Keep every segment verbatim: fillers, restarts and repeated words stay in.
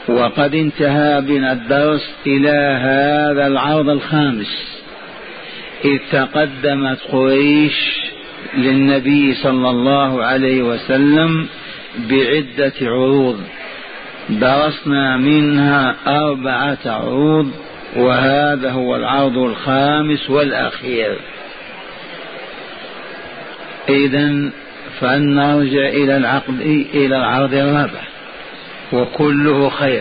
وقد انتهى بنا الدرس إلى هذا العرض الخامس، إذ تقدمت قريش للنبي صلى الله عليه وسلم بعدة عروض، درسنا منها أربعة عروض، وهذا هو العرض الخامس والأخير. إذن فلنرجع إلى العقد إلى العرض الرابع وكله خير.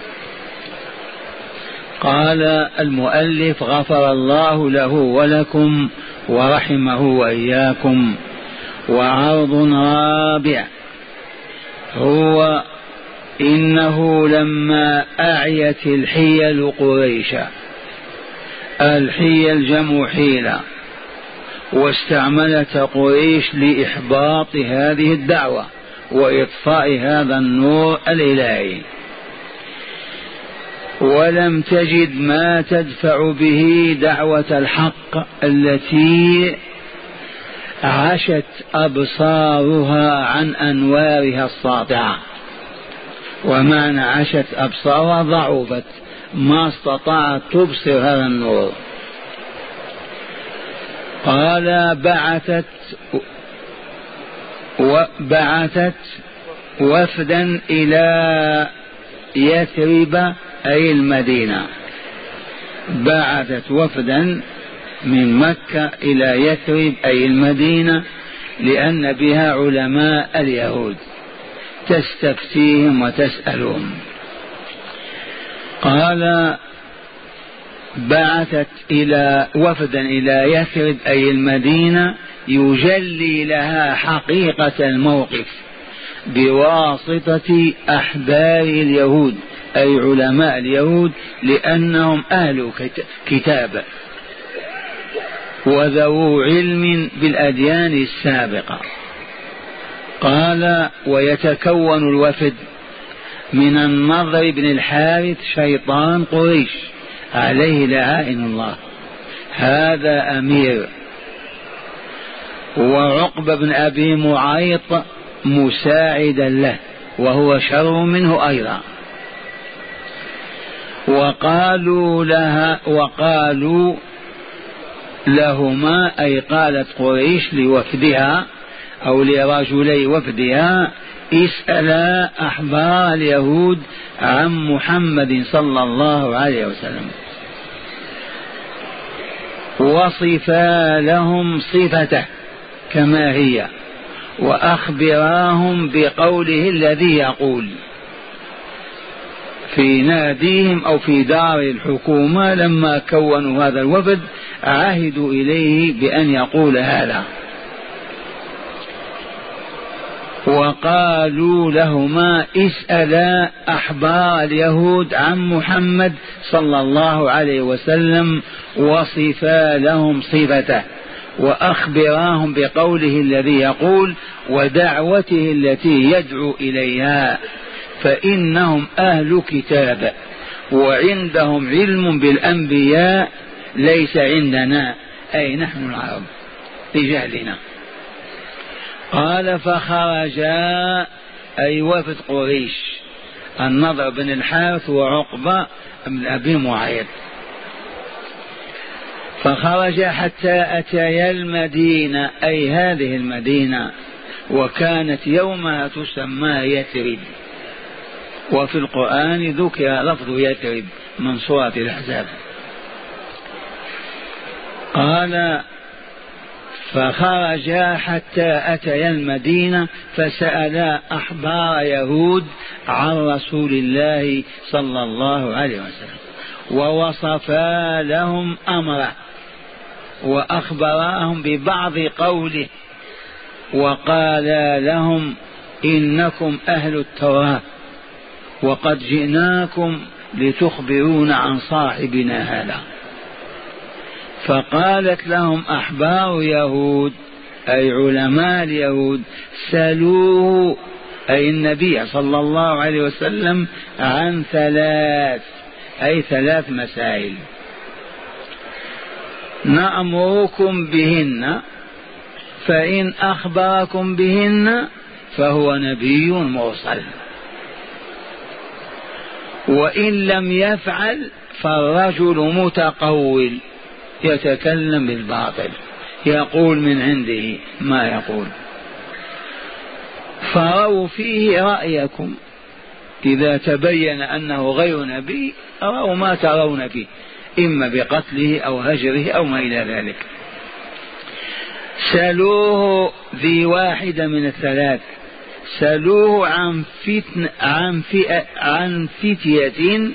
قال المؤلف: غفر الله له ولكم ورحمه وإياكم. وعرض رابع هو إنه لما أعيت الحيل قريشا، الحيل جمع حيلة، واستعملت قريش لإحباط هذه الدعوة وإطفاء هذا النور الإلهي، ولم تجد ما تدفع به دعوة الحق التي عشت أبصارها عن أنوارها الساطعة. ومعنى عشت أبصارها ضعفت، ما استطاعت تبصر هذا النور. قال: بعثت وبعثت وفدا إلى يثرب أي المدينة، بعثت وفدا من مكة إلى يثرب أي المدينة، لأن بها علماء اليهود تستفتيهم وتسألهم. قال: بعثت إلى وفدا إلى يثرب أي المدينة يجلي لها حقيقة الموقف بواسطة أحبار اليهود أي علماء اليهود، لأنهم أهل كتاب وذو علم بالأديان السابقة. قال: ويتكون الوفد من النضر بن الحارث شيطان قريش عليه لعائن الله، هذا أمير، وعقبة بن أبي معيط مساعدا له وهو شر منه أيضا. وقالوا لها وقالوا لهما أي قالت قريش لوفدها أو لرجلي وفدها: اسألا أحبار اليهود عن محمد صلى الله عليه وسلم، وصفا لهم صفته كما هي، وأخبراهم بقوله الذي يقول في ناديهم أو في دار الحكومة. لما كونوا هذا الوفد عهدوا إليه بأن يقول هذا. وقالوا لهما: اسألا أحبار اليهود عن محمد صلى الله عليه وسلم، وصفا لهم صفته، وأخبراهم بقوله الذي يقول ودعوته التي يدعو إليها، فإنهم أهل كتاب وعندهم علم بالأنبياء ليس عندنا، أي نحن العرب لجهلنا. قال: فخرجا أي وفد قريش، النضر بن الحارث وعقبة بن أبي معيط، فخرج حتى أتيا المدينة أي هذه المدينة، وكانت يومها تسمى يثرب، وفي القرآن ذكر لفظ يثرب من سورة الأحزاب. قال: فخرجا حتى أتيا المدينة فسألا أحبار يهود عن رسول الله صلى الله عليه وسلم، ووصفا لهم أمره وأخبراهم ببعض قوله، وقالا لهم: إنكم أهل التوراة، وقد جئناكم لتخبرون عن صاحبنا هذا. فقالت لهم أحبار يهود أي علماء اليهود: سألوه أي النبي صلى الله عليه وسلم عن ثلاث أي ثلاث مسائل نأمركم بهن، فإن أخبركم بهن فهو نبي مرسل، وإن لم يفعل فالرجل متقول يتكلم بالباطل، يقول من عنده ما يقول. فروا فيه رأيكم، إذا تبين أنه غير نبي رأوا ما ترون فيه، إما بقتله أو هجره أو ما إلى ذلك. سلوه ذي واحدة من الثلاث، سلوه عن فتن عن فئة عن فتية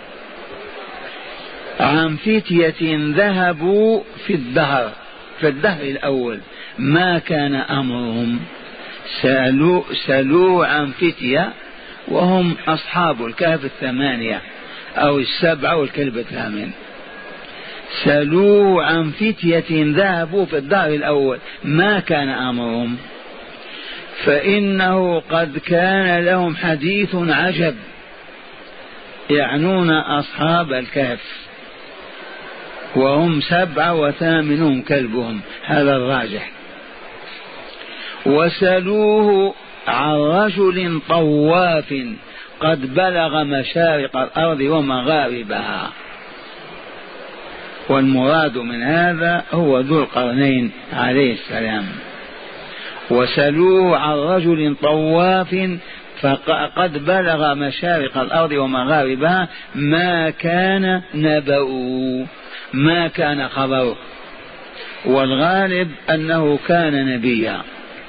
عن فتية ذهبوا في الدهر في الدهر الأول ما كان أمرهم. سألوه, سألوه عن فتية وهم أصحاب الكهف الثمانية أو السبعة والكلب الثامن. سألوه عن فتية ذهبوا في الدهر الأول ما كان أمرهم، فإنه قد كان لهم حديث عجب، يعنون أصحاب الكهف، وهم سبعة وثامنهم كلبهم، هذا الراجح. وسألوه عن رجل طواف قد بلغ مشارق الأرض ومغاربها، والمراد من هذا هو ذو القرنين عليه السلام. وسألوه عن رجل طواف فقد بلغ مشارق الأرض ومغاربها ما كان نبأه، ما كان خبره، والغالب أنه كان نبيا.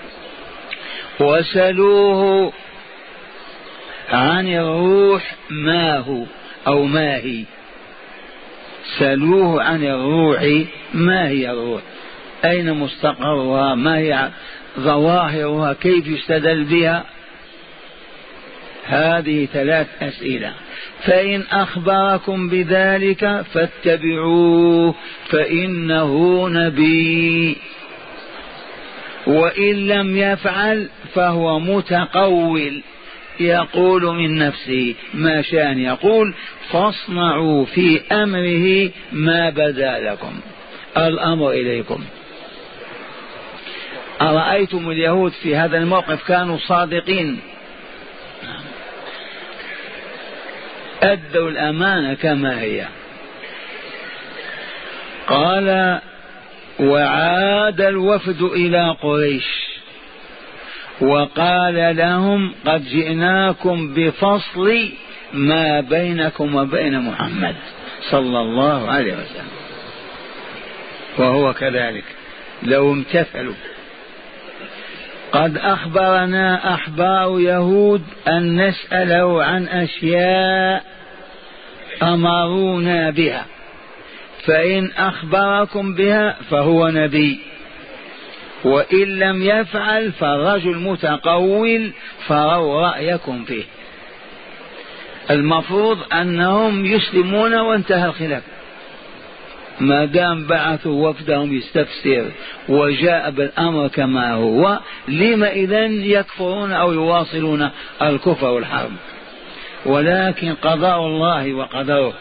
وسألوه عن الروح ما هو أو ما هي، سألوه عن الروح ما هي الروح، أين مستقرها، ما هي ظواهرها، كيف يستدل بها. هذه ثلاث أسئلة. فإن أخبركم بذلك فاتبعوه فإنه نبي، وإن لم يفعل فهو متقول يقول من نفسه ما شاء يقول، فاصنعوا في أمره ما بدا لكم، الأمر إليكم. أرأيتم اليهود في هذا الموقف كانوا صادقين، أدوا الأمانة كما هي. قال وعاد الوفد إلى قريش وقال لهم قد جئناكم بفصل ما بينكم وبين محمد صلى الله عليه وسلم. وهو كذلك لو امتثلوا. قد أخبرنا أحبار يهود أن نسأله عن أشياء أمرونا بها، فإن أخبركم بها فهو نبي، وإن لم يفعل فالرجل متقول، فروا رأيكم فيه. المفروض أنهم يسلمون وانتهى الخلاف، ما دام بعثوا وفدهم يستفسر وجاء بالأمر كما هو، لما إذن يكفرون أو يواصلون الكفر والحرب؟ ولكن قضاء الله وقدره.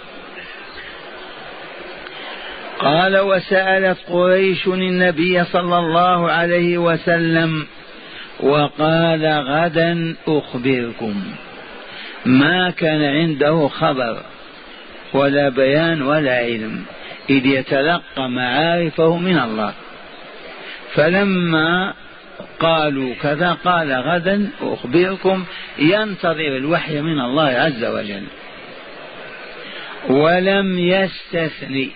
قال وسألت قريش النبي صلى الله عليه وسلم وقال غدا أخبركم. ما كان عنده خبر ولا بيان ولا علم، إذ يتلقى معارفه من الله. فلما قالوا كذا قال غدا أخبركم، ينتظر الوحي من الله عز وجل. ولم يستثني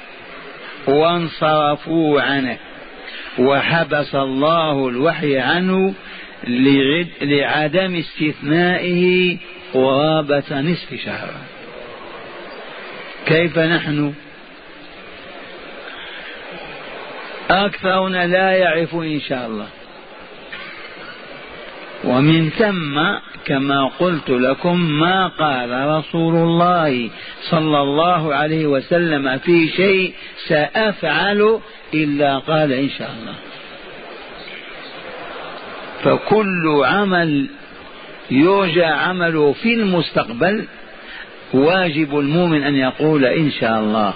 وانصرفوا عنه، وحبس الله الوحي عنه لعدم استثنائه قرابة نصف شهر. كيف نحن؟ أكثرنا لا يعرف إن شاء الله. ومن ثم كما قلت لكم ما قال رسول الله صلى الله عليه وسلم في شيء سأفعل إلا قال إن شاء الله. فكل عمل يرجى عمله في المستقبل واجب المؤمن أن يقول إن شاء الله.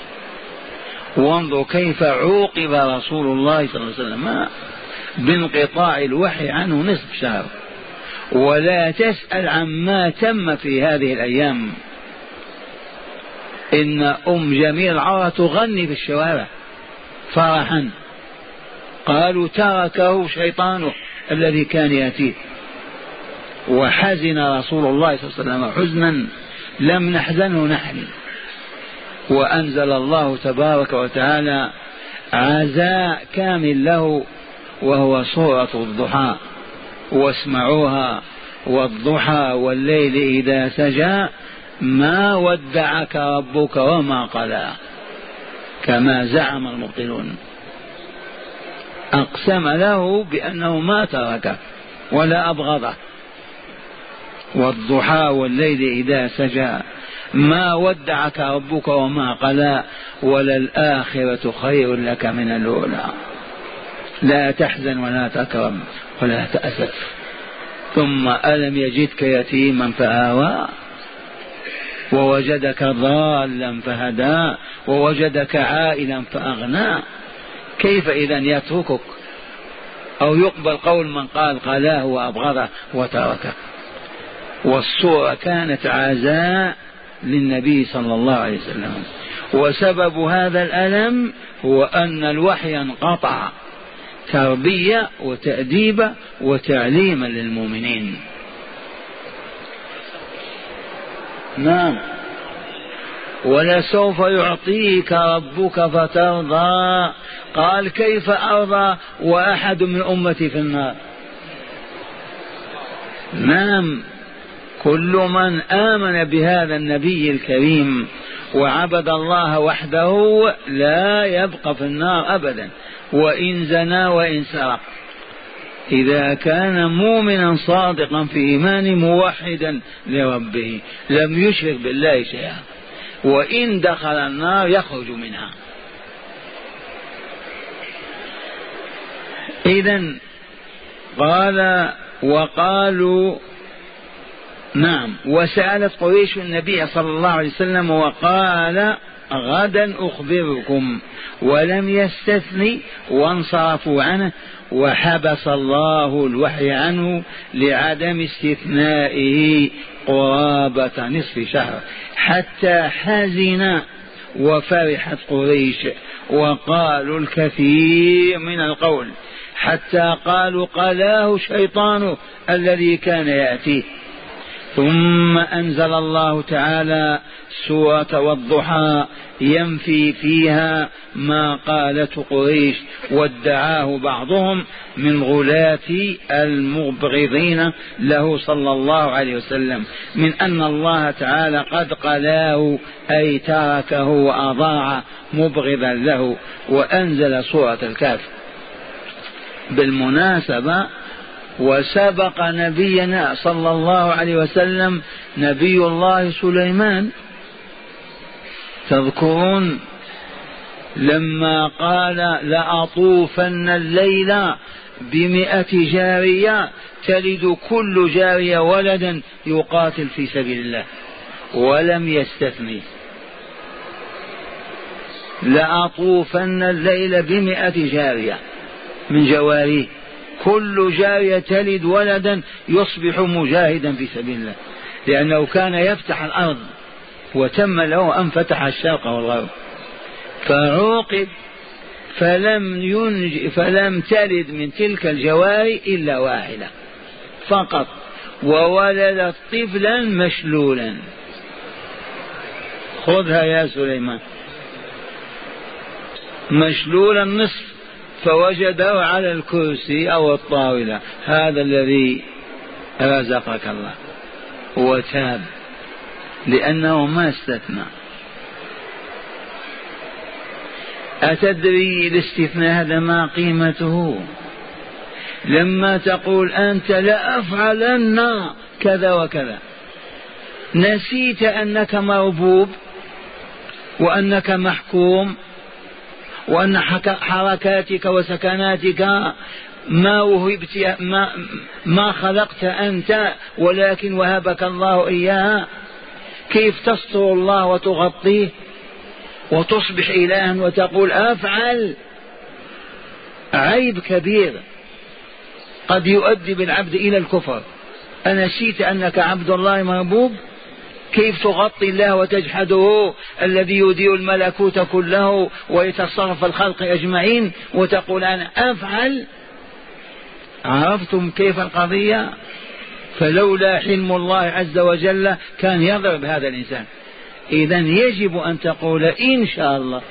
وانظر كيف عوقب رسول الله صلى الله عليه وسلم بانقطاع الوحي عنه نصف شهر، ولا تسأل عما تم في هذه الأيام. إن أم جميل العورة تغني في الشوارع فرحا، قالوا تركه شيطانه الذي كان يأتيه. وحزن رسول الله صلى الله عليه وسلم حزنا لم نحزنه نحن، وأنزل الله تبارك وتعالى عزاء كامل له وهو سورة الضحى. واسمعوها والضحى والليل إذا سجى ما ودعك ربك وما قلى كما زعم المبطلون. أقسم له بأنه ما تركه ولا أبغضه. والضحى والليل إذا سجى ما ودعك ربك وما قلى وللآخرة خير لك من الأولى. لا تحزن ولا تكرم ولا تأسف. ثم ألم يجدك يتيما فآوى ووجدك ضالا فهدى ووجدك عائلا فأغنى. كيف إذن يتركك أو يقبل قول من قال قلاه وأبغضه وتركه؟ والصورة كانت عزاء للنبي صلى الله عليه وسلم، وسبب هذا الألم هو أن الوحي انقطع تربية وتأديب وتعليما للمؤمنين. نعم. ولسوف يعطيك ربك فترضى. قال كيف أرضى وأحد من أمتي في النار؟ نعم. كل من آمن بهذا النبي الكريم وعبد الله وحده لا يبقى في النار أبدا، وإن زنى وإن سرق، إذا كان مؤمنا صادقا في إيمان موحدا لربه لم يشرك بالله شيئا، وإن دخل النار يخرج منها. إذن قال وقالوا نعم. وسألت قريش النبي صلى الله عليه وسلم وقال غدا أخبركم، ولم يستثني وانصرفوا عنه، وحبس الله الوحي عنه لعدم استثنائه قرابة نصف شهر، حتى حزن وفرحت قريش وقالوا الكثير من القول، حتى قالوا قلاه شيطانه الذي كان يأتيه. ثم أنزل الله تعالى سورة والضحى ينفي فيها ما قالته قريش وادعاه بعضهم من غلاة المبغضين له صلى الله عليه وسلم من أن الله تعالى قد قلاه أي تركه وأضاع مبغضا له، وأنزل سورة الكهف. بالمناسبة وسبق نبينا صلى الله عليه وسلم نبي الله سليمان، تذكرون لما قال لأطوفن الليل بمئة جارية تلد كل جارية ولدا يقاتل في سبيل الله، ولم يستثني. لأطوفن الليل بمئة جارية من جواريه، كل جارية تلد ولدا يصبح مجاهدا في سبيل الله، لأنه كان يفتح الأرض وتم له أن فتح الشرق والغرب. فعوقب فلم, ينج فلم تلد من تلك الجواري إلا واحدة فقط، وولدت طفلا مشلولا. خذها يا سليمان، مشلولا النصف، فوجده على الكرسي أو الطاولة. هذا الذي رزقك الله، وتاب لأنه ما استثنى. أتدري الاستثناء هذا ما قيمته؟ لما تقول أنت لأفعلن كذا وكذا، نسيت أنك مربوب وأنك محكوم، وأن حركاتك وسكناتك ما وهبت ما, ما خلقت أنت، ولكن وهبك الله إياها. كيف تستر الله وتغطيه وتصبح إلها وتقول أفعل؟ عيب كبير قد يؤدي بالعبد إلى الكفر أنسيت أنك عبد الله مربوب؟ كيف تغطي الله وتجحده الذي يدير الملكوت كله ويتصرف الخلق أجمعين وتقول أنا أفعل؟ عرفتم كيف القضية؟ فلولا حلم الله عز وجل كان يضرب هذا الإنسان. إذن يجب أن تقول إن شاء الله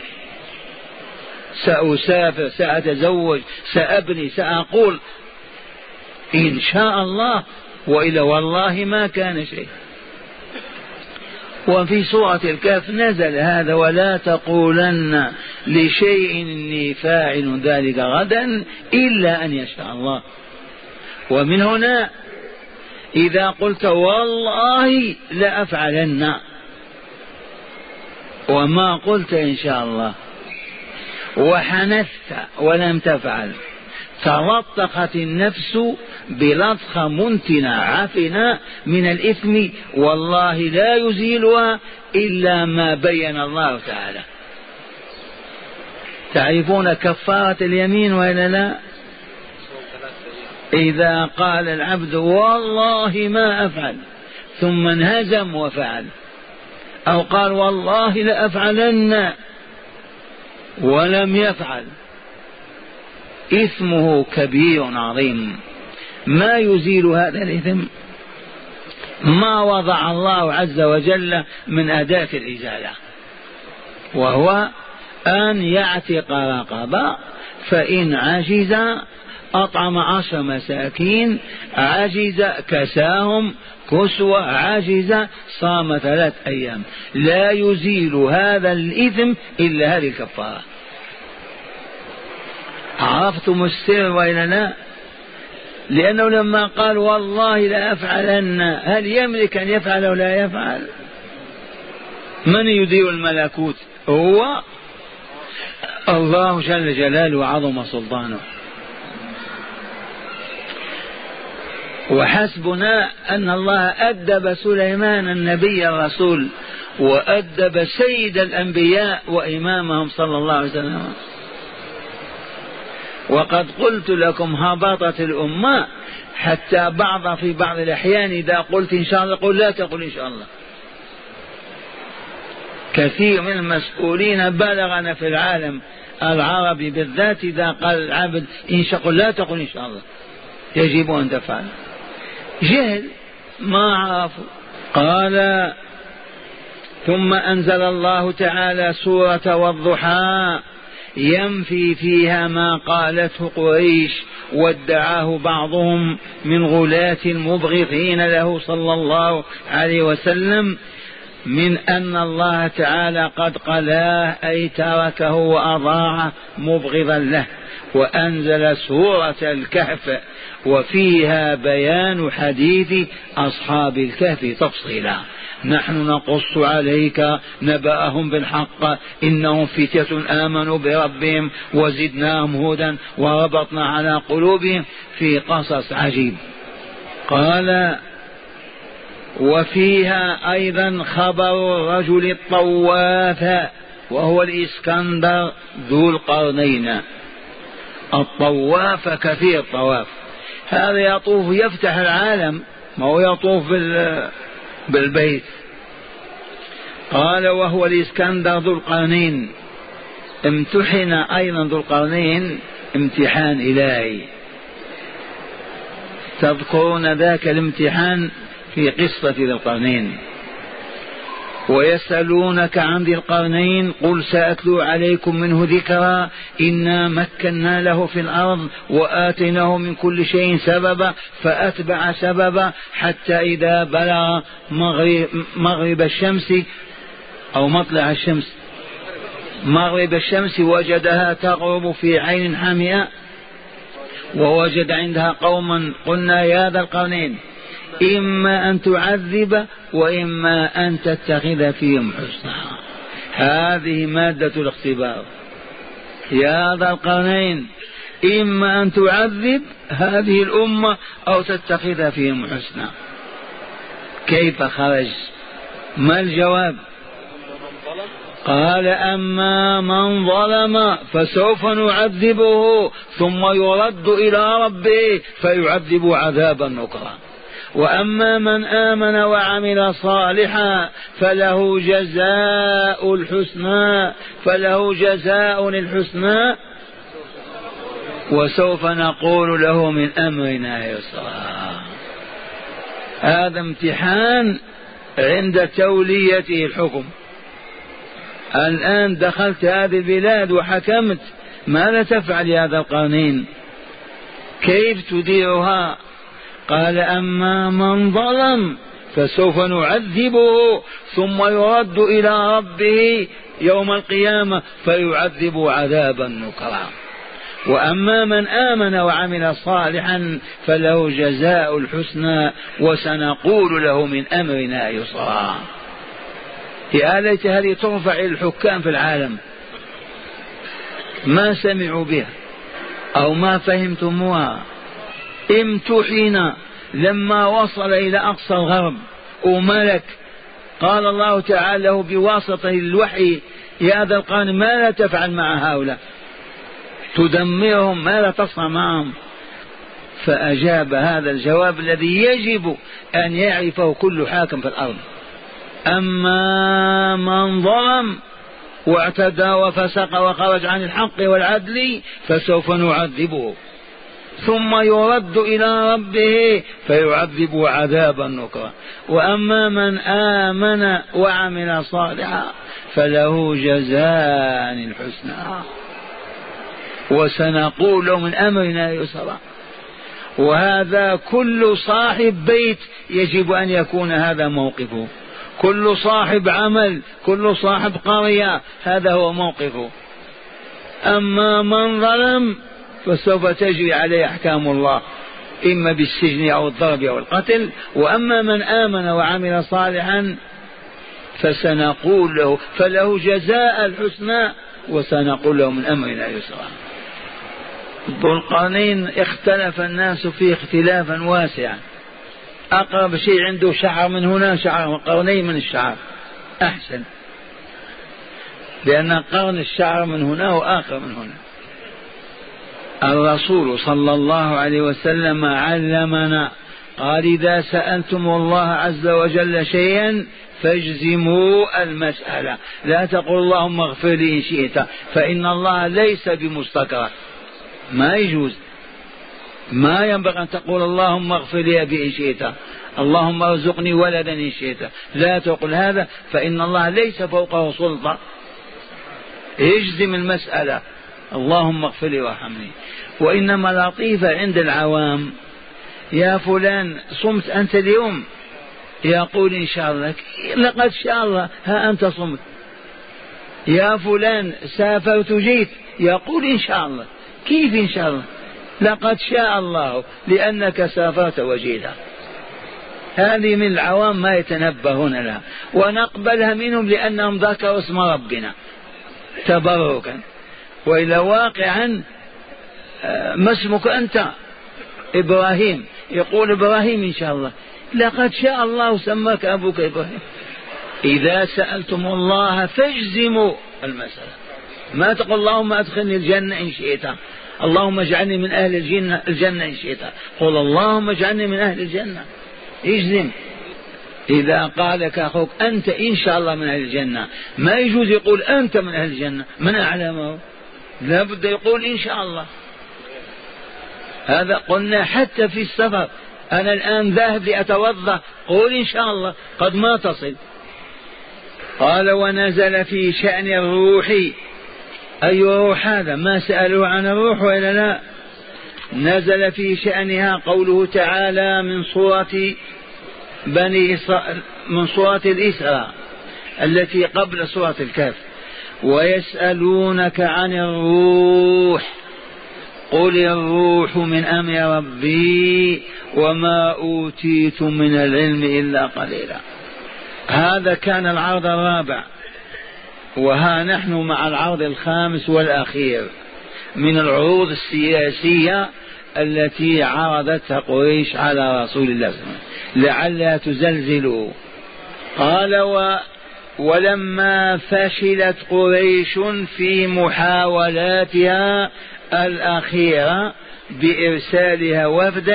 سأسافر، سأتزوج، سأبني، سأقول إن شاء الله، وإلا والله ما كان شيء. وفي سورة الكهف نزل هذا: ولا تقولن لشيء إني فاعل ذلك غدا إلا أن يشاء الله. ومن هنا إذا قلت والله لأفعلن وما قلت إن شاء الله وحنثت ولم تفعل، تلطخت النفس بلطخة منتنة عفنة من الإثم، والله لا يزيلها إلا ما بين الله تعالى. تعرفون كفارة اليمين وإلا لا؟ إذا قال العبد والله ما أفعل ثم انهزم وفعل، أو قال والله لأفعلن ولم يفعل، إثمه كبير عظيم. ما يزيل هذا الإثم؟ ما وضع الله عز وجل من أداة الإزالة، وهو أن يعتق رقبة، فإن عجز أطعم عشر مساكين، عجز كساهم كسوة، عجز صام ثلاث أيام. لا يزيل هذا الإثم إلا هذه الكفارة. عرفتم السر وإلا لا؟ لأنه لما قال والله لا أفعلن، هل يملك أن يفعل أو لا يفعل؟ من يدير الملكوت؟ هو الله جل جلاله وعظم سلطانه. وحسبنا أن الله أدب سليمان النبي الرسول، وأدب سيد الأنبياء وإمامهم صلى الله عليه وسلم. وقد قلت لكم هبطت الأمة حتى بعض في بعض الأحيان إذا قلت إن شاء الله قل لا تقل إن شاء الله. كثير من المسؤولين بلغنا في العالم العربي بالذات إذا قال العبد إن شاء الله لا تقل إن شاء الله، يجب أن تفعل. جهل، ما عرفوا. قال ثم أنزل الله تعالى سورة والضحى ينفي فيها ما قالته قريش وادعاه بعضهم من غلاة مبغضين له صلى الله عليه وسلم من أن الله تعالى قد قلاه أي تركه وأضاعه مبغضا له. وأنزل سورة الكهف وفيها بيان حديث أصحاب الكهف تفصيلا. نحن نقص عليك نبأهم بالحق إنهم فتية آمنوا بربهم وزدناهم هدى وربطنا على قلوبهم، في قصص عجيب. قال وفيها أيضا خبر الرجل الطواف وهو الإسكندر ذو القرنين. الطواف كثير الطواف، هذا يطوف يفتح العالم، ما هو يطوف بالبيت. قال وهو الإسكندر ذو القرنين. امتحن أيضا ذو القرنين امتحان إلهي، تذكرون ذاك الامتحان في قصة ذي القرنين. ويسألونك عن ذي القرنين قل سأتلو عليكم منه ذكرا إنا مكنا له في الأرض وآتيناه من كل شيء سببا فأتبع سببا حتى إذا بلغ مغرب, مغرب الشمس أو مطلع الشمس مغرب الشمس وجدها تغرب في عين حامئة ووجد عندها قوما قلنا يا ذا القرنين إما أن تعذب وإما أن تتخذ فيهم حسنا. هذه مادة الاختبار. يا ذا القرنين إما أن تعذب هذه الأمة أو تتخذ فيهم حسنا. كيف خرج؟ ما الجواب؟ قال أما من ظلم فسوف نعذبه ثم يرد إلى ربه فيعذب عذابا نكرا وأما من آمن وعمل صالحا فله جزاء الحسنى فله جزاء الحسنى وسوف نقول له من أمرنا يسرا. هذا امتحان عند توليته الحكم. الآن دخلت هذه البلاد وحكمت، ماذا تفعل يا ذا القرنين؟ كيف تديرها؟ قال أما من ظلم فسوف نعذبه ثم يرد إلى ربه يوم القيامة فيعذب عذابا نكرا، وأما من آمن وعمل صالحا فله جزاء الحسنى وسنقول له من أمرنا يسرا. يا ليت هذه ترفع الحكام في العالم، ما سمعوا بها أو ما فهمتموها. امتحن لما وصل إلى أقصى الغرب وملك، قال الله تعالى له بواسطة الوحي يا ذا القرن ماذا تفعل مع هؤلاء؟ تدمرهم، ماذا تصنع معهم؟ فأجاب هذا الجواب الذي يجب أن يعرفه كل حاكم في الأرض: أما من ظلم واعتدى وفسق وخرج عن الحق والعدل فسوف نعذبه ثم يرد إلى ربه فيعذب عذابا نكرا، وأما من آمن وعمل صالحا فله جزاء الحسنى وسنقول له من أمرنا يسرا. وهذا كل صاحب بيت يجب أن يكون هذا موقفه، كل صاحب عمل، كل صاحب قرية هذا هو موقفه. أما من ظلم فسوف تجري عليه أحكام الله إما بالسجن أو الضرب أو القتل، وأما من آمن وعمل صالحا فسنقول له فله جزاء الحسنى وسنقول له من أمرنا يسرا. ذو القرنين اختلف الناس فيه اختلافا واسعا، أقرب شيء عنده شعر من هنا شعر قرنين من الشعر أحسن، لأن قرن الشعر من هنا وآخر من هنا. الرسول صلى الله عليه وسلم علمنا قال: إذا سألتم الله عز وجل شيئا فاجزموا المسألة، لا تقول اللهم اغفر لي إن شئت، فإن الله ليس بمستكره، ما يجوز، ما ينبغي أن تقول اللهم اغفر لي أبي إن شئت، اللهم ارزقني ولدا إن شئت، لا تقول هذا، فإن الله ليس فوقه سلطة. اجزم المسألة اللهم اغفر لي وارحمني. وإنما لطيفة عند العوام: يا فلان صمت أنت اليوم؟ يقول إن شاء الله. لقد شاء الله، ها أنت صمت. يا فلان سافرت جيت؟ يقول إن شاء الله. كيف إن شاء الله؟ لقد شاء الله لأنك سافرت وجيت. هذه من العوام ما يتنبهون لها، ونقبلها منهم لأنهم ذكروا اسم ربنا تبركا، وإلى واقعا ما اسمك أنت؟ إبراهيم، يقول إبراهيم إن شاء الله. لقد شاء الله سماك أبوك إبراهيم. إذا سألتم الله فاجزموا المسألة، ما تقول اللهم أدخلني الجنة إن شئت، اللهم اجعلني من أهل الجنة, الجنة إن شئت، قل اللهم اجعلني من أهل الجنة. اجزم. إذا قالك أخوك أنت إن شاء الله من أهل الجنة، ما يجوز يقول أنت من أهل الجنة، من أعلمه؟ لا بد يقول إن شاء الله. هذا قلنا حتى في السفر، أنا الآن ذاهب لأتوضأ، قول إن شاء الله، قد ما تصل. قال: ونزل في شأن الروح. أي روح هذا؟ ما سألوا عن الروح وإلا لا؟ نزل في شأنها قوله تعالى من سورة بني إسرائيل، من سورة الإسراء التي قبل سورة الكهف: ويسألونك عن الروح قل الروح من أمر ربي وما أوتيتم من العلم إلا قليلا. هذا كان العرض الرابع، وها نحن مع العرض الخامس والأخير من العروض السياسية التي عرضتها قريش على رسول الله صلى الله عليه وسلم لعلها تزلزلوا. قال: و ولما فشلت قريش في محاولاتها الأخيرة بإرسالها وفدا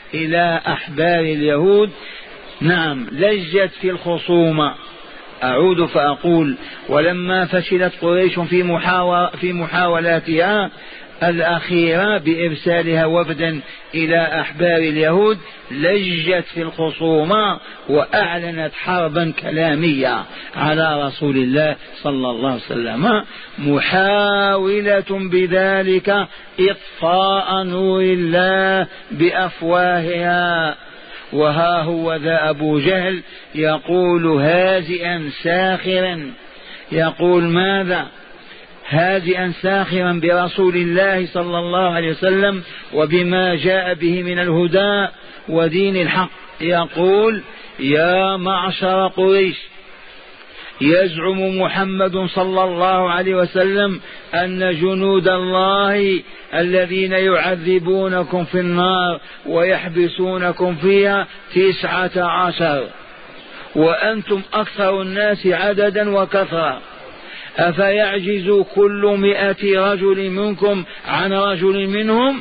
إلى أحبار اليهود. نعم لجت في الخصومة. أعود فأقول ولما فشلت قريش في, محاول في محاولاتها الأخيرة بإرسالها وفدا إلى أحبار اليهود لجت في الخصومة وأعلنت حربا كلامية على رسول الله صلى الله عليه وسلم، محاولة بذلك إطفاء نور الله بأفواهها. وها هو ذا أبو جهل يقول هازئا ساخرا، يقول ماذا؟ هازئا ساخرا برسول الله صلى الله عليه وسلم وبما جاء به من الهدى ودين الحق، يقول يا معشر قريش، يزعم محمد صلى الله عليه وسلم أن جنود الله الذين يعذبونكم في النار ويحبسونكم فيها تسعة عشر وأنتم أكثر الناس عددا وكثرة، أفيعجز كل مئة رجل منكم عن رجل منهم؟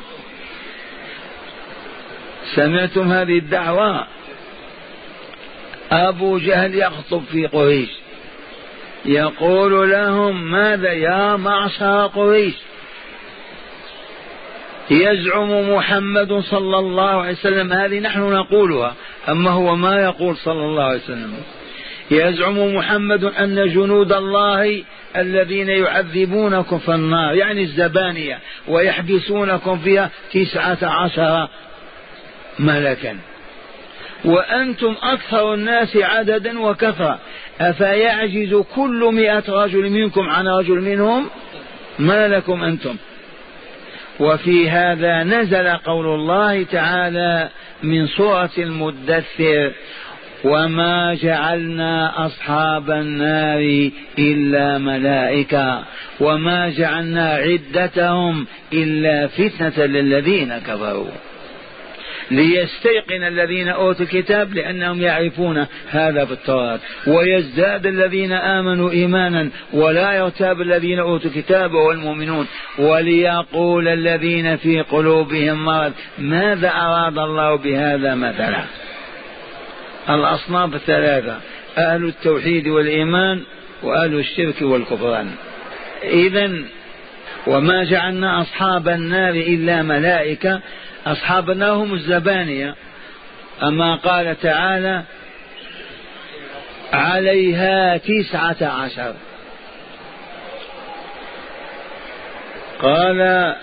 سمعتم هذه الدعوة؟ أبو جهل يخطب في قريش يقول لهم ماذا؟ يا معشر قريش، يزعم محمد صلى الله عليه وسلم، هذه نحن نقولها أما هو ما يقول صلى الله عليه وسلم، يزعم محمد أن جنود الله الذين يعذبونكم في النار يعني الزبانية ويحبسونكم فيها تسعة عشر ملكا وأنتم أكثر الناس عددا وكثرة، أفيعجز كل مئة رجل منكم عن رجل منهم؟ ما لكم أنتم؟ وفي هذا نزل قول الله تعالى من سورة المدثر وما جعلنا أصحاب النار إلا ملائكة وما جعلنا عدتهم إلا فتنة للذين كفروا ليستيقن الذين أوتوا الكتاب لأنهم يعرفون هذا في التوراة ويزداد الذين آمنوا إيمانا ولا يرتاب الذين أوتوا الكتاب والمؤمنون وليقول الذين في قلوبهم مرض ماذا أراد الله بهذا مثلا. الأصناف الثلاثة أهل التوحيد والإيمان وأهل الشرك والكفران. إذن وما جعلنا أصحاب النار إلا ملائكة، أصحاب النار هم الزبانية، أما قال تعالى عليها تسعة عشر، قال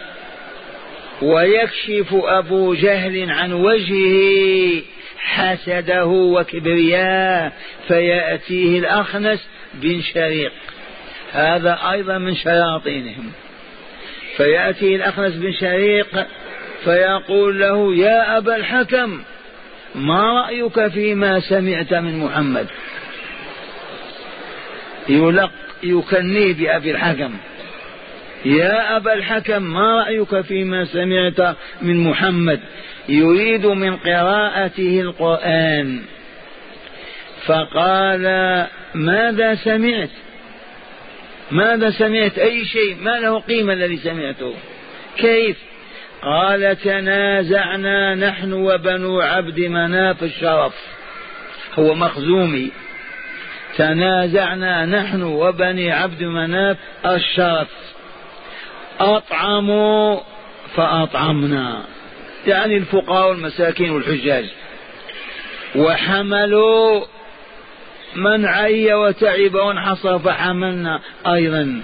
ويكشف أبو جهل عن وجهه حسده وكبرياه فيأتيه الأخنس بن شريق، هذا أيضا من شياطينهم، فيأتيه الأخنس بن شريق فيقول له يا أبا الحكم ما رأيك فيما سمعت من محمد؟ يلق يكنيه بأبي الحكم، يا أبا الحكم ما رأيك فيما سمعت من محمد؟ يريد من قراءته القرآن، فقال ماذا سمعت؟ ماذا سمعت؟ أي شيء ما له قيمة الذي سمعته؟ كيف؟ قال تنازعنا نحن وبنو عبد مناف الشرف، هو مخزومي، تنازعنا نحن وبني عبد مناف الشرف، أطعموا فأطعمنا يعني الفقراء والمساكين والحجاج، وحملوا من عي وتعب وانحصر فحملنا أيضا،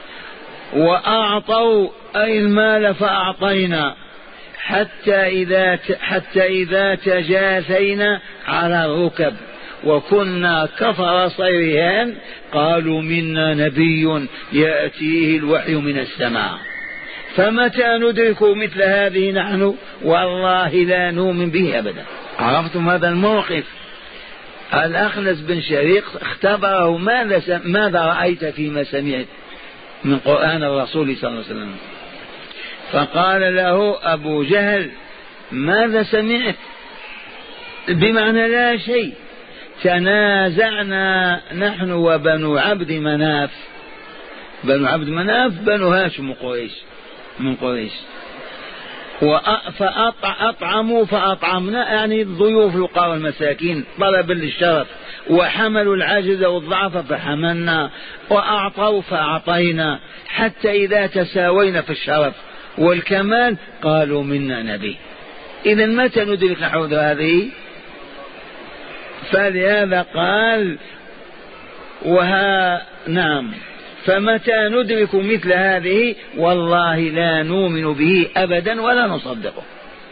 وأعطوا أي المال فأعطينا، حتى إذا حتى إذا تجاثينا على الركب وكنا كفر صيرهان قالوا منا نبي يأتيه الوحي من السماء فمتى ندرك مثل هذه نحن والله لا نؤمن به أبدا. عرفتم هذا الموقف؟ الأخنس بن شريق اختبره ماذا, ماذا رأيت فيما سمعت من قرآن الرسول صلى الله عليه وسلم؟ فقال له أبو جهل ماذا سمعت؟ بمعنى لا شيء، تنازعنا نحن وبنو عبد مناف، بنو عبد مناف بنو هاشم قريش من قريش، فأطعموا فأطعمنا، يعني الضيوف القرى والمساكين طلبا للشرف، وحملوا العجز والضعف فحملنا، وأعطوا فأعطينا، حتى إذا تساوينا في الشرف والكمال قالوا منا نبي. إذا متى ندرك نحو هذه؟ فلهذا قال وها نعم فمتى ندرك مثل هذه والله لا نؤمن به أبدا ولا نصدقه.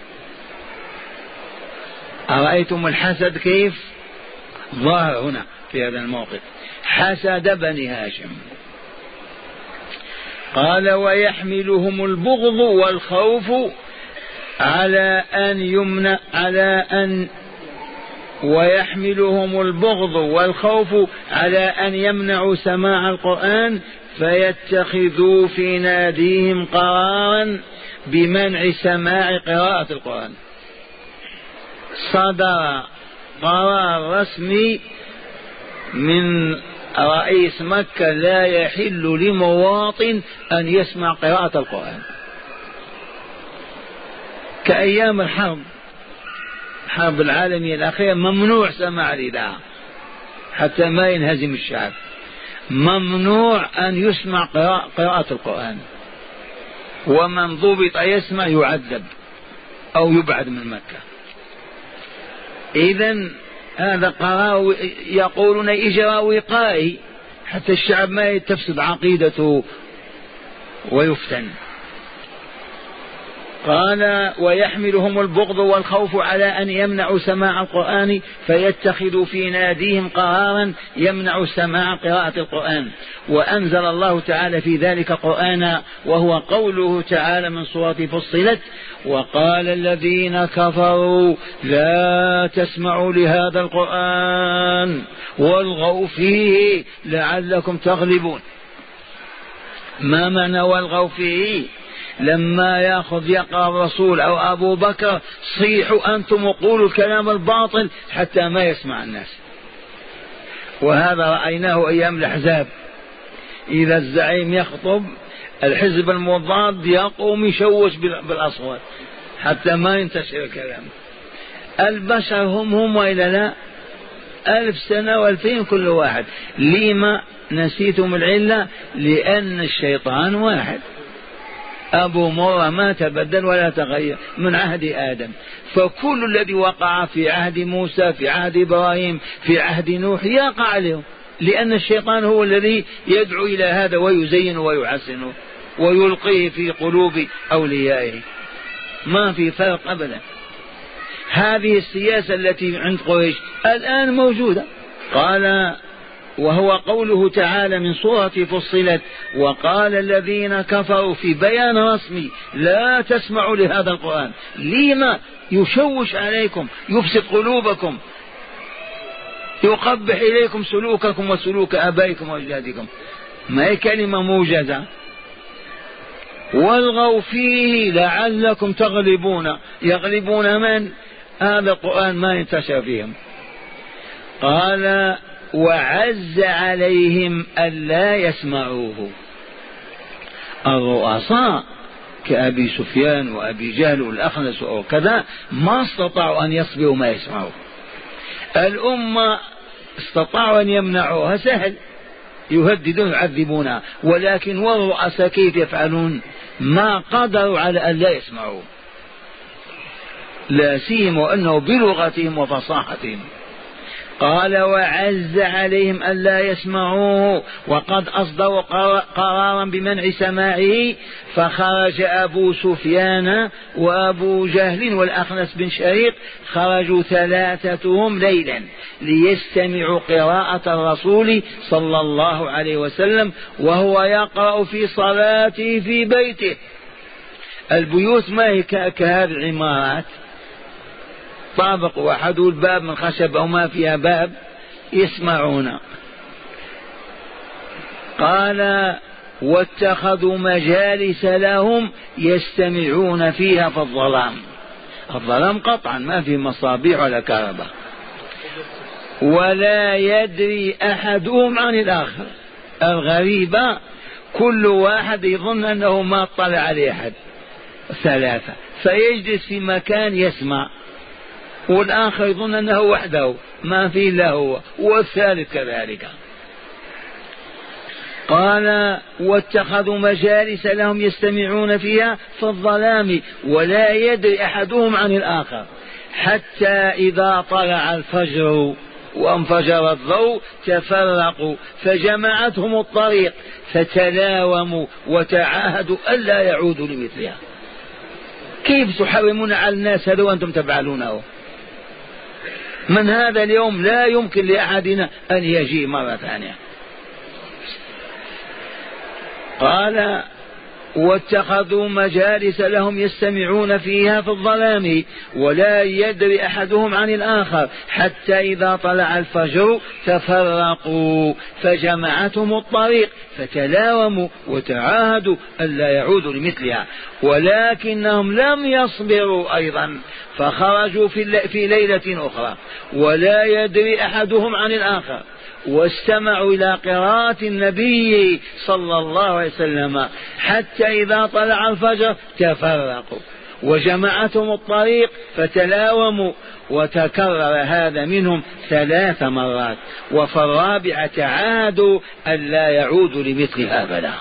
أرأيتم الحسد كيف ظاهر هنا في هذا الموقف؟ حسد بني هاشم. قال ويحملهم البغض والخوف على أن يمنع على أن ويحملهم البغض والخوف على أن يمنعوا سماع القرآن فيتخذوا في ناديهم قرارا بمنع سماع قراءة القرآن. صدر قرار رسمي من رئيس مكة لا يحل لمواطن أن يسمع قراءة القرآن، كأيام الحرب الحرب العالمية الأخيرة ممنوع سماع الإذاعة حتى ما ينهزم الشعب، ممنوع أن يسمع قراءة القرآن، ومن ضبط يسمع يعذب أو يبعد من مكة. إذن هذا قرار يقولون إجراء وقائي حتى الشعب ما تفسد عقيدته ويفتن. قال ويحملهم البغض والخوف على أن يمنعوا سماع القرآن فيتخذوا في ناديهم قرارا يمنع سماع قراءة القرآن. وأنزل الله تعالى في ذلك قرآنا، وهو قوله تعالى من سورة فصلت وقال الذين كفروا لا تسمعوا لهذا القرآن والغوا فيه لعلكم تغلبون. ما معنى والغوا فيه؟ لما يأخذ يقرأ الرسول أو أبو بكر صيحوا أنتم وقولوا الكلام الباطل حتى ما يسمع الناس. وهذا رأيناه أيام الأحزاب، إذا الزعيم يخطب الحزب المضاد يقوم يشوش بالأصوات حتى ما ينتشر الكلام. البشر هم هم وإلا لا؟ ألف سنة والفين كل واحد. لما نسيتم العلة؟ لأن الشيطان واحد، أبو مرة ما تبدل ولا تغير من عهد آدم. فكل الذي وقع في عهد موسى في عهد إبراهيم في عهد نوح يقع عليهم، لأن الشيطان هو الذي يدعو إلى هذا ويزين ويحسنه ويلقيه في قلوب أوليائه. ما في فرق أبدا. هذه السياسة التي عند قريش الآن موجودة. قال وهو قوله تعالى من سورة فصلت وقال الذين كفروا في بيان رسمي لا تسمعوا لهذا القرآن. لما؟ يشوش عليكم، يفسد قلوبكم، يقبح إليكم سلوككم وسلوك آبائكم وأجدادكم. ما هي كلمة موجزة. والغوا فيه لعلكم تغلبون. يغلبون من؟ هذا القرآن ما ينتشر فيهم. قال وعز عليهم ألا يسمعوه. الرؤساء كأبي سفيان وأبي جهل والأخنس وكذا ما استطاعوا أن يصبروا ما يسمعوا. الأمة استطاعوا أن يمنعوها سهل، يهددون يعذبونها، ولكن والرؤساء كيف يفعلون؟ ما قدروا على أن لا يسمعوا، لا سيما أنه بلغتهم وفصاحتهم. قال وعز عليهم ألا يسمعوه وقد أصدروا قرارا بمنع سماعه فخرج أبو سفيان وأبو جهل والأخنس بن شريق، خرجوا ثلاثتهم ليلا ليستمعوا قراءة الرسول صلى الله عليه وسلم وهو يقرأ في صلاته في بيته. البيوت ما هي كهذه العمارات، طابق واحد والباب من خشب أو ما فيها باب، يسمعون. قال واتخذوا مجالس لهم يستمعون فيها في الظلام. الظلام قطعا ما في مصابيح ولا كهرباء، ولا يدري أحدهم عن الآخر. الغريبة كل واحد يظن أنه ما اطلع عليه أحد. ثلاثة، فيجلس في مكان يسمع، والآخر يظن أنه وحده ما فيه إلا هو، والثالث كذلك. قال واتخذوا مجالس لهم يستمعون فيها في الظلام ولا يدري أحدهم عن الآخر حتى إذا طلع الفجر وانفجر الضوء تفرقوا فجمعتهم الطريق فتلاوموا وتعاهدوا ألا يعودوا لمثلها. كيف تحرمون على الناس هذا وأنتم تفعلونه؟ من هذا اليوم لا يمكن لأحدنا أن يجي مرة ثانية. قال واتخذوا مجالس لهم يستمعون فيها في الظلام ولا يدري أحدهم عن الآخر حتى إذا طلع الفجر تفرقوا فجمعتهم الطريق فتلاوموا وتعاهدوا ألا يعودوا لمثلها ولكنهم لم يصبروا أيضا فخرجوا في ليلة أخرى ولا يدري أحدهم عن الآخر واستمعوا إلى قراءة النبي صلى الله عليه وسلم حتى إذا طلع الفجر تفرقوا وجمعتهم الطريق فتلاوموا وتكرر هذا منهم ثلاث مرات وفي الرابعة عادوا ألا يعودوا لمثل أبدا.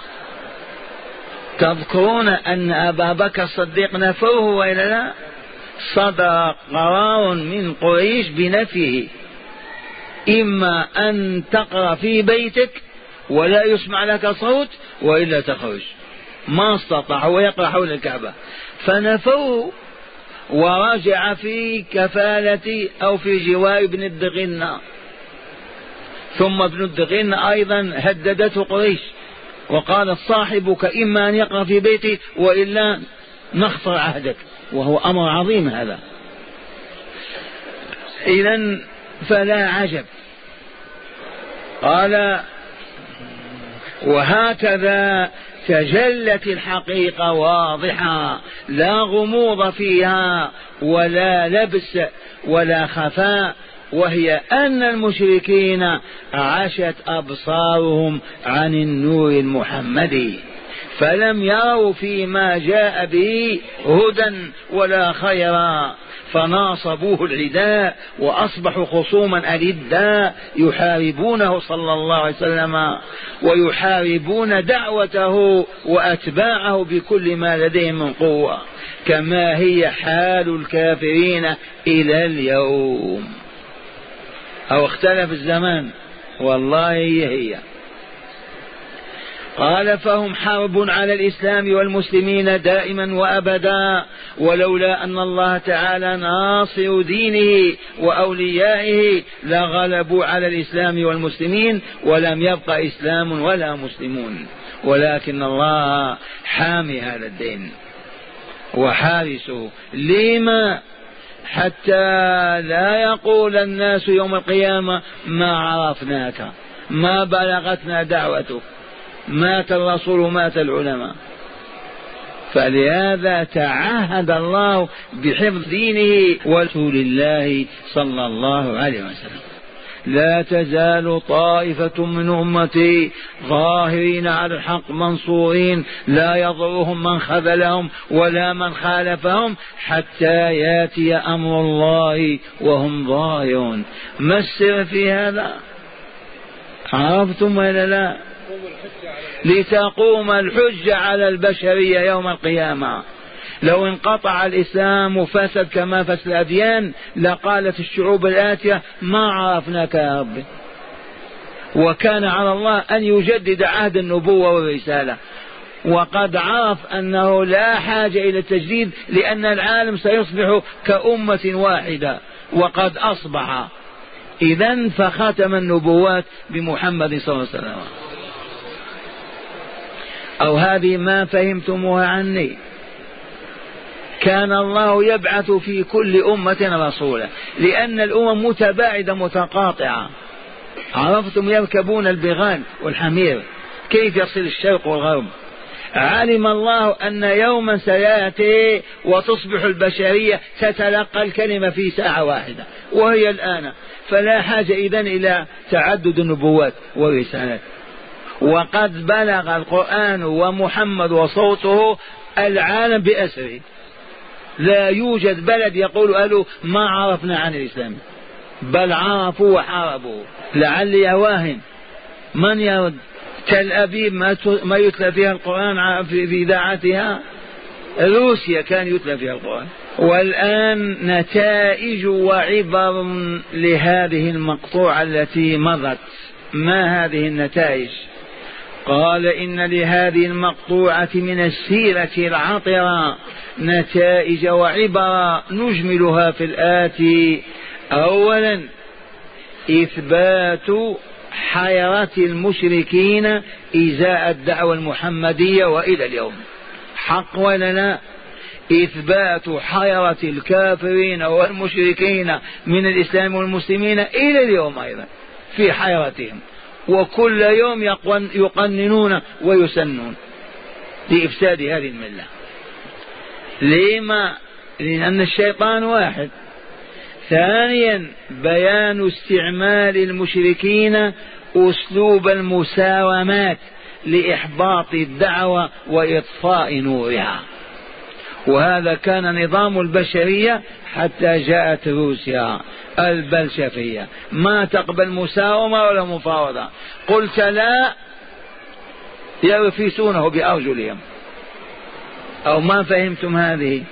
تذكرون أن أبا بكر الصديق نفوه وإلا لا؟ صدر قرار من قريش بنفيه، إما أن تقرأ في بيتك ولا يسمع لك صوت وإلا تخرج. ما استطاع ويقرأ حول الكعبة فنفوه ورجع في كفالة أو في جوار ابن الدغنة. ثم ابن الدغنة أيضا هددته قريش وقال صاحبك إما أن يقرأ في بيتي وإلا نخفر عهدك، وهو أمر عظيم هذا. إذن فلا عجب. قال وهكذا تجلت الحقيقة واضحة لا غموض فيها ولا لبس ولا خفاء، وهي أن المشركين عشت أبصارهم عن النور المحمدي فلم يروا فيما جاء به هدى ولا خيرا فناصبوه العداء وأصبحوا خصوما ألدا يحاربونه صلى الله عليه وسلم ويحاربون دعوته وأتباعه بكل ما لديهم من قوة كما هي حال الكافرين إلى اليوم. أو اختلف الزمان؟ والله هي هي. قال فهم حرب على الإسلام والمسلمين دائما وأبدا ولولا أن الله تعالى ناصر دينه وأوليائه لغلبوا على الإسلام والمسلمين ولم يبق إسلام ولا مسلمون، ولكن الله حامي هذا الدين وحارسه. لما؟ حتى لا يقول الناس يوم القيامة ما عرفناك، ما بلغتنا دعوتك، مات الرسول ومات العلماء. فلهذا تعهد الله بحفظ دينه ورسول الله صلى الله عليه وسلم. لا تزال طائفة من أمتي ظاهرين على الحق منصورين لا يضرهم من خذلهم ولا من خالفهم حتى ياتي أمر الله وهم ظاهرون. ما السر في هذا؟ عرفتم ولا لا؟ لتقوم الحجة على البشرية يوم القيامة. لو انقطع الإسلام وفسد كما فسد الأديان لقالت الشعوب الآتية ما عرفناك يا رب. وكان على الله أن يجدد عهد النبوة والرسالة، وقد عرف أنه لا حاجة إلى التجديد لأن العالم سيصبح كأمة واحدة وقد أصبح. إذن فختم النبوات بمحمد صلى الله عليه وسلم. أو هذه ما فهمتموها عني؟ كان الله يبعث في كل أمة رسولا لأن الأمم متباعدة متقاطعة. عرفتم؟ يركبون البغال والحمير كيف يصل الشرق والغرب. علم الله أن يوما سيأتي وتصبح البشرية تتلقى الكلمة في ساعة واحدة وهي الآن، فلا حاجة إذن إلى تعدد النبوات والرسالات. وقد بلغ القرآن ومحمد وصوته العالم بأسره، لا يوجد بلد يقول أهله ما عرفنا عن الإسلام، بل عرفوا وحاربوا. لعلي أواهن من يرد تل أبيب ما يتلى فيها القرآن في إذاعتها؟ روسيا كان يتلى فيها القرآن. والآن نتائج وعبر لهذه المقطوعة التي مضت. ما هذه النتائج؟ قال إن لهذه المقطوعة من السيرة العطرة نتائج وعبر نجملها في الآتي. أولا إثبات حيرة المشركين إزاء الدعوة المحمدية وإلى اليوم، حق ولا لا؟ إثبات حيرة الكافرين والمشركين من الإسلام والمسلمين إلى اليوم أيضا في حيرتهم، وكل يوم يقننون ويسنون لإفساد هذه الملة. لما؟ لأن الشيطان واحد. ثانيا بيان استعمال المشركين أسلوب المساومات لإحباط الدعوة وإطفاء نورها، وهذا كان نظام البشرية حتى جاءت روسيا البلشفية، ما تقبل مساومة ولا مفاوضة. قلت لا يرفسونه بأرجلهم. أو ما فهمتم هذه؟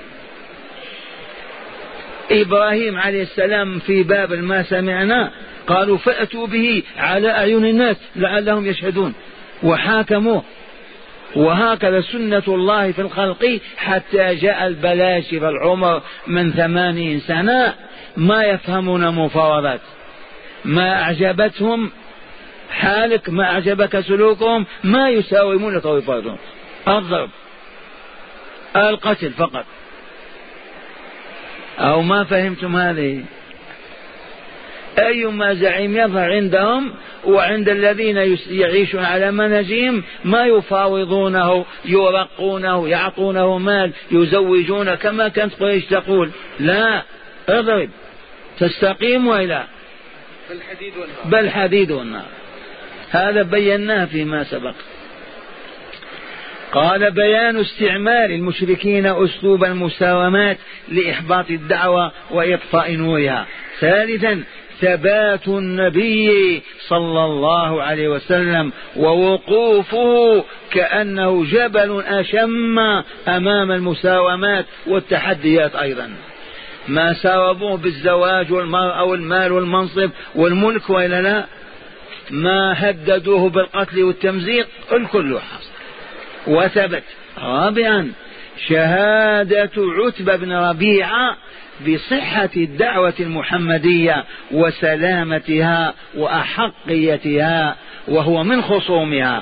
إبراهيم عليه السلام في بابل ما سمعنا، قالوا فأتوا به على أعين الناس لعلهم يشهدون وحاكموه. وهكذا سنة الله في الخلق حتى جاء البلاشفة العمر من ثمانين سنة ما يفهمون مفاوضات، ما أعجبتهم حالك، ما أعجبك سلوكهم، ما يساومون طويفاتهم، الضرب القتل فقط. أو ما فهمتم هذه؟ أيما زعيم يظهر عندهم وعند الذين يعيشون على منهجهم ما يفاوضونه، يرقونه، يعطونه مال، يزوجون كما كانت قريش تقول لا اضرب تستقيم وإلى بل حديد والنار. هذا بيناه فيما سبق. قال بيان استعمال المشركين أسلوب المساومات لإحباط الدعوة وإطفاء نورها. ثالثا ثبات النبي صلى الله عليه وسلم ووقوفه كأنه جبل أشم أمام المساومات والتحديات. أيضا ما ساوموه بالزواج والمرأة والمال والمنصب والملك وإلا لا، ما هددوه بالقتل والتمزيق، الكل حصل وثبت. رابعا شهادة عتبة بن ربيعة بصحة الدعوة المحمدية وسلامتها وأحقيتها، وهو من خصومها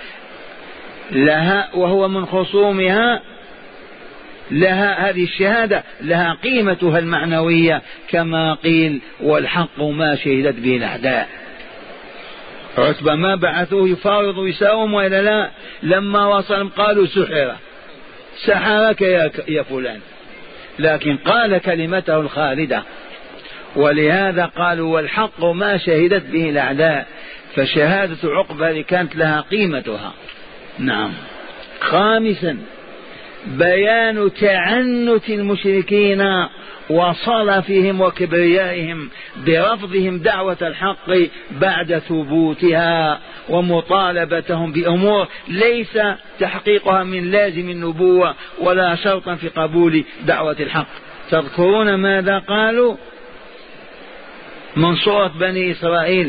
لها وهو من خصومها لها. هذه الشهادة لها قيمتها المعنوية كما قيل والحق ما شهدت به الأعداء. عتبة ما بعثوه يفاوض ويساوم وإلا لا؟ لما وصل قالوا سحر سحرك يا فلان، لكن قال كلمته الخالدة. ولهذا قالوا والحق ما شهدت به الأعداء، فشهادة عقبة كانت لها قيمتها. نعم. خامسا بيان تعنت المشركين وصلفهم وكبريائهم برفضهم دعوة الحق بعد ثبوتها، ومطالبتهم بأمور ليس تحقيقها من لازم النبوة ولا شرطا في قبول دعوة الحق. تذكرون ماذا قالوا من سورة بني إسرائيل؟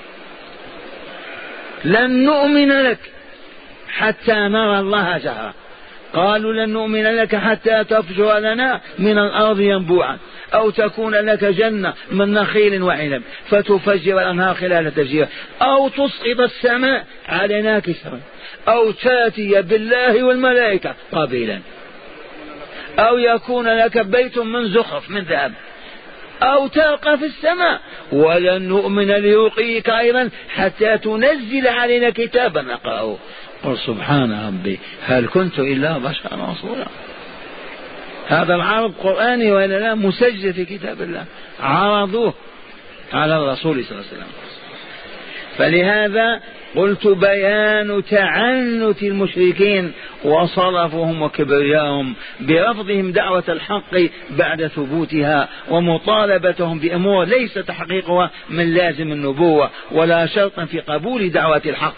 لن نؤمن لك حتى نرى الله جهرا. قالوا لن نؤمن لك حتى تفجر لنا من الأرض ينبوعا، أو تكون لك جنة من نخيل وعنب فتفجر الأنهار خلال تفجيرها، أو تسقط السماء علينا كسرا، أو تأتي بالله والملائكة قبيلا، أو يكون لك بيت من زخرف من ذهب، أو تلقى في السماء. ولن نؤمن لرقيك أيضا حتى تنزل علينا كتابا نقرأه. قل سبحان ربي هل كنت إلا بشرا رسولا. هذا العرض قرآني وإلا لا؟ مسجل في كتاب الله، عرضوه على الرسول صلى الله عليه وسلم. فلهذا قلت بيان تعنت المشركين وصرفهم وكبرياءهم برفضهم دعوة الحق بعد ثبوتها ومطالبتهم بأمور ليس تحقيقها من لازم النبوة ولا شرطا في قبول دعوة الحق.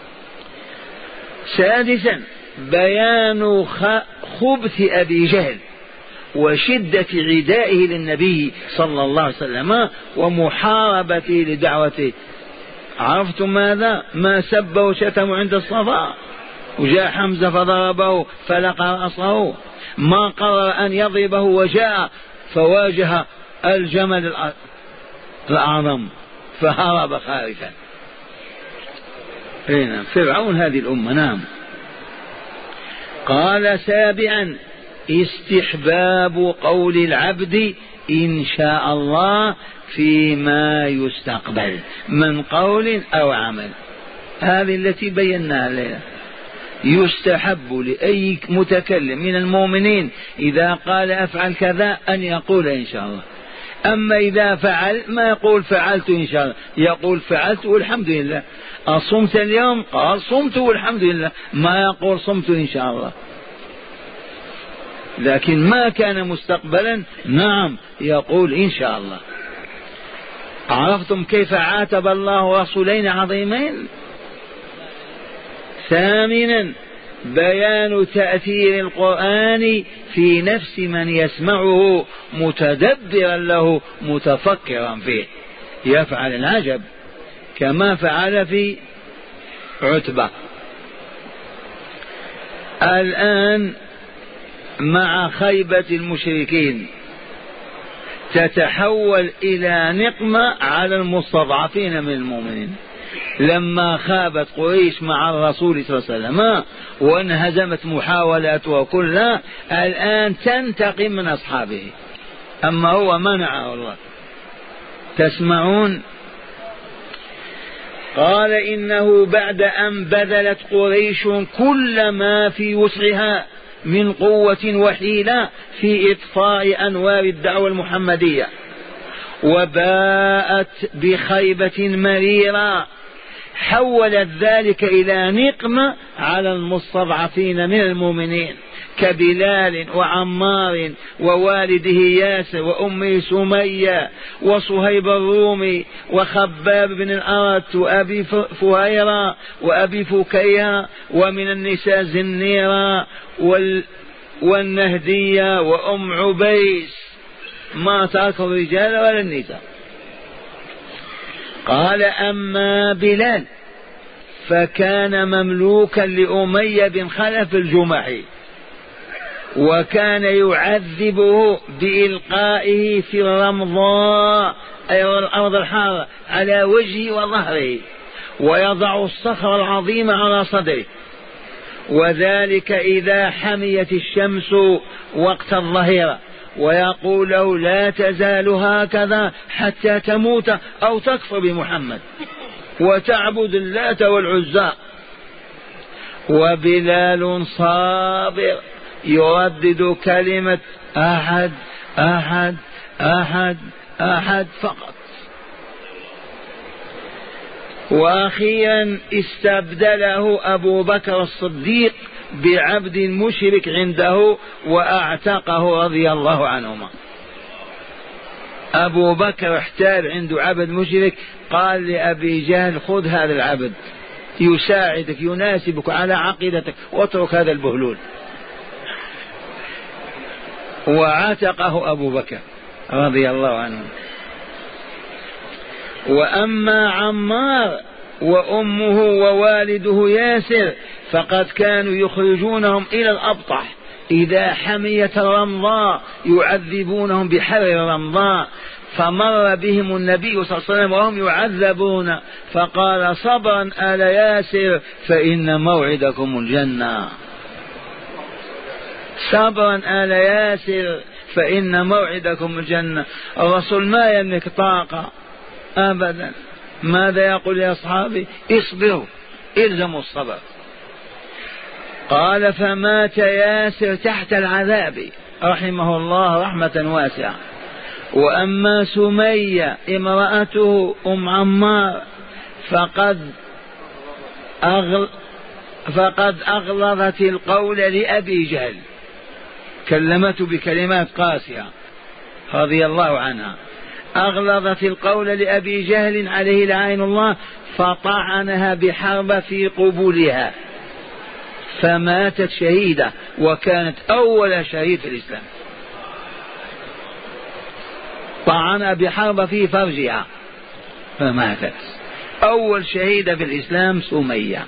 سادسا بيان خبث أبي جهل وشدة عدائه للنبي صلى الله عليه وسلم ومحاربته لدعوته. عرفتم ماذا؟ ما سب وشتم عند الصفا وجاء حمزة فضربه فلقى رأسه، ما قرر أن يضربه وجاء فواجه الجمل الأعظم فهرب خائفا. فرعون هذه الأمة. نعم. قال سابعا استحباب قول العبد إن شاء الله فيما يستقبل من قول أو عمل. هذه التي بيناها الليلة. يستحب لأي متكلم من المؤمنين إذا قال أفعل كذا أن يقول إن شاء الله. أما إذا فعل ما يقول فعلت إن شاء الله، يقول فعلت والحمد لله. أصمت اليوم؟ قال صمت والحمد لله. ما يقول صمت إن شاء الله. لكن ما كان مستقبلا نعم يقول إن شاء الله. عرفتم كيف عاتب الله رسولين عظيمين؟ ثامنا بيان تأثير القرآن في نفس من يسمعه متدبرا له متفكرا فيه، يفعل العجب كما فعل في عتبة. الآن مع خيبة المشركين تتحول إلى نقمة على المستضعفين من المؤمنين. لما خابت قريش مع الرسول صلى الله عليه وسلم وانهزمت محاولاتها كلها، الآن تنتقم من أصحابه، أما هو منعه الله. تسمعون؟ قال إنه بعد أن بذلت قريش كل ما في وسعها من قوة وحيلة في إطفاء أنوار الدعوة المحمدية وباءت بخيبة مريرة، حولت ذلك إلى نقمة على المستضعفين من المؤمنين كبلال وعمار ووالده ياسر وأمه سمية وصهيب الرومي وخباب بن الأرت وأبي فهيرة وأبي فكية، ومن النساء زنيرة والنهدية وأم عبيس، ما ترك الرجال ولا النساء. قال أما بلال فكان مملوكا لأمية بن خلف الجمحي، وكان يعذبه بإلقائه في الرمضاء أي الأرض الحارة على وجهه وظهره، ويضع الصخر العظيم على صدره، وذلك إذا حميت الشمس وقت الظهيرة، ويقول له لا تزال هكذا حتى تموت أو تكفر بمحمد وتعبد اللات والعزى. وبلال صابر يردد كلمة أحد أحد أحد أحد فقط. وأخيرا استبدله أبو بكر الصديق بعبد مشرك عنده وأعتقه رضي الله عنهما. أبو بكر احتال عنده عبد مشرك، قال لأبي جهل خذ هذا العبد يساعدك يناسبك على عقيدتك واترك هذا البهلول، وعتقه أبو بكر رضي الله عنه. وأما عمار وأمه ووالده ياسر فقد كانوا يخرجونهم إلى الأبطح إذا حميت الرمضاء، يعذبونهم بحر الرمضاء، فمر بهم النبي صلى الله عليه وسلم وهم يعذبون فقال صبرا آل ياسر فإن موعدكم الجنة. صبرا آل ياسر فإن موعدكم الجنة. الرسول ما يملك طاقة أبدا. ماذا يقول يا أصحابي؟ اصبروا الزموا الصبر. قال فمات ياسر تحت العذاب رحمه الله رحمة واسعة. وأما سمية امرأته أم عمار فقد أغل فقد أغلظت القول لأبي جهل، كلمته بكلمات قاسية رضي الله عنها، أغلظت القول لأبي جهل عليه لعين الله، فطعنها بحربة في قبولها فماتت شهيدة، وكانت أول شهيد في الإسلام. طعنها بحربة في فرجها فماتت، أول شهيدة في الإسلام سمية.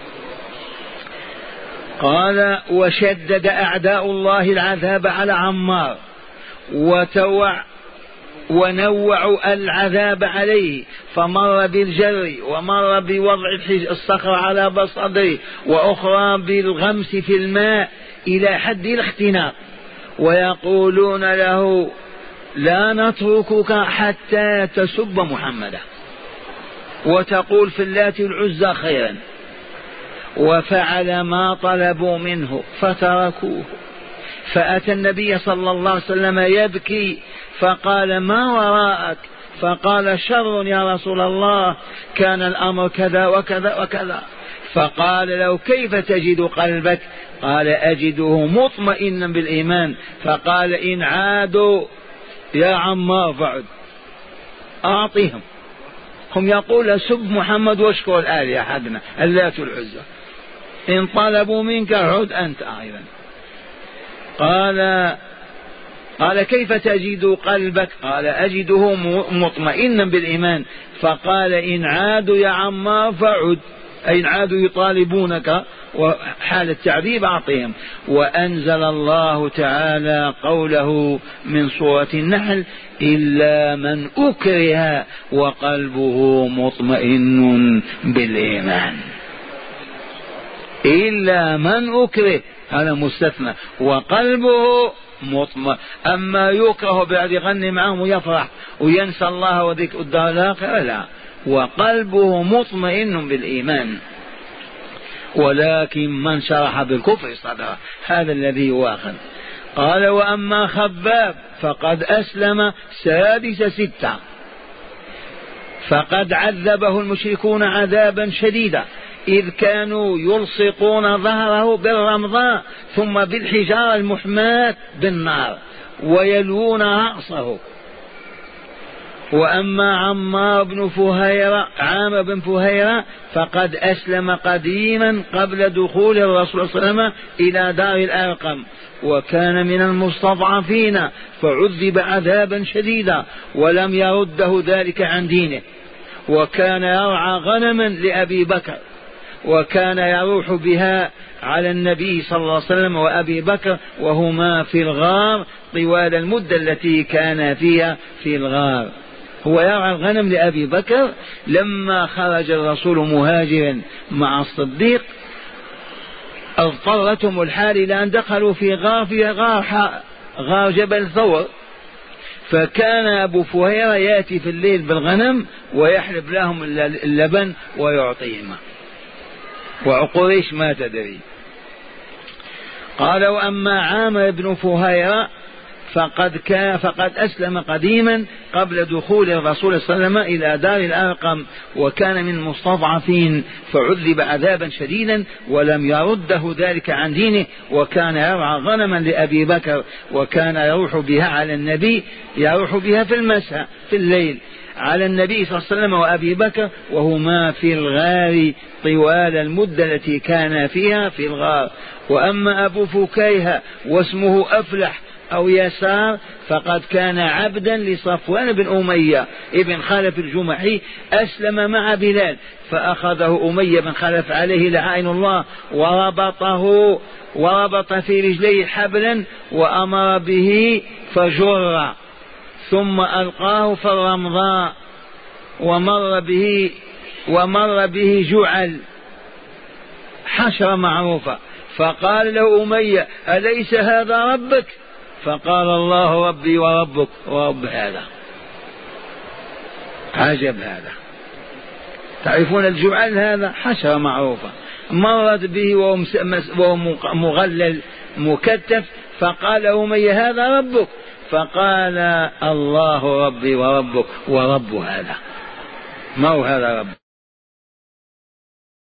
قال: وشدد أعداء الله العذاب على عمار وتوع ونوعوا العذاب عليه، فمر بالجر ومر بوضع الصخر على بصدره وأخرى بالغمس في الماء إلى حد الاختناق، ويقولون له: لا نتركك حتى تسب محمدا وتقول في اللات العزى خيرا. وفعل ما طلبوا منه فتركوه، فأتى النبي صلى الله عليه وسلم يبكي فقال: ما وراءك؟ فقال: شر يا رسول الله، كان الأمر كذا وكذا وكذا. فقال له: كيف تجد قلبك؟ قال: أجده مطمئنا بالإيمان. فقال: إن عادوا يا عمار فعد، أعطيهم. هم يقول: سب محمد واشكر الآلهة حقنا اللات العزى، إن طلبوا منك عد أنت أيضا. قال قال: كيف تجد قلبك؟ قال: أجده مطمئنا بالإيمان. فقال: إن عادوا يا عمار فعد، أي إن عادوا يطالبونك، وحال التعذيب أعطيهم. وأنزل الله تعالى قوله من سورة النحل: إلا من أكره وقلبه مطمئن بالإيمان. إلا من أكره، هذا مستثنى، وقلبه مطمئن. أما يكره بعد يغني معهم ويفرح وينسى الله وذكر الدار الآخرة، لا، وقلبه مطمئن بالإيمان. ولكن من شرح بالكفر صدره، هذا الذي يواخذ. قال: وأما خباب فقد أسلم سادس ستة، فقد عذبه المشركون عذابا شديدا، إذ كانوا يلصقون ظهره بالرمضاء ثم بالحجارة المحماة بالنار ويلوون رأسه. وأما عمار بن فهيرة عام بن فهيرة فقد أسلم قديما قبل دخول الرسول صلى الله عليه وسلم إلى دار الأرقم، وكان من المستضعفين فعذب عذابا شديدا ولم يرده ذلك عن دينه. وكان يرعى غنما لأبي بكر، وكان يروح بها على النبي صلى الله عليه وسلم وأبي بكر وهما في الغار طوال المدة التي كان فيها في الغار. هو يرعى الغنم لأبي بكر. لما خرج الرسول مهاجرا مع الصديق اضطرتهم الحال إلى أن دخلوا في غار في غار, غار جبل ثور، فكان أبو فهيرة يأتي في الليل بالغنم ويحلب لهم اللبن ويعطيهم، وقريش ما تدري. قال: وأما عامر بن فهيرة فقد كان فقد أسلم قديما قبل دخول الرسول صلى الله عليه وسلم إلى دار الأرقم، وكان من المستضعفين فعذب عذابا شديدا ولم يرده ذلك عن دينه. وكان يرعى غنما لأبي بكر، وكان يروح بها على النبي، يروح بها في المساء في الليل على النبي صلى الله عليه وسلم وأبي بكر وهما في الغار طوال المدة التي كان فيها في الغار. وأما أبو فكيهة واسمه أفلح أو يسار فقد كان عبدا لصفوان بن أمية ابن خلف الجمحي، أسلم مع بلال، فأخذه أمية بن خلف عليه لعين الله وربطه وربط في رجليه حبلا وأمر به فجر، ثم ألقاه في الرمضاء ومر به ومر به جعل حشرة معروفة، فقال له أمية: أليس هذا ربك؟ فقال: الله ربي وربك ورب هذا. عجب هذا. تعرفون الجعل هذا حشرة معروفة، مرت به وهو مغلل مكتف، فقال أمية: هذا ربك؟ فقال: الله ربي وربك ورب هذا، ما هو هذا رب.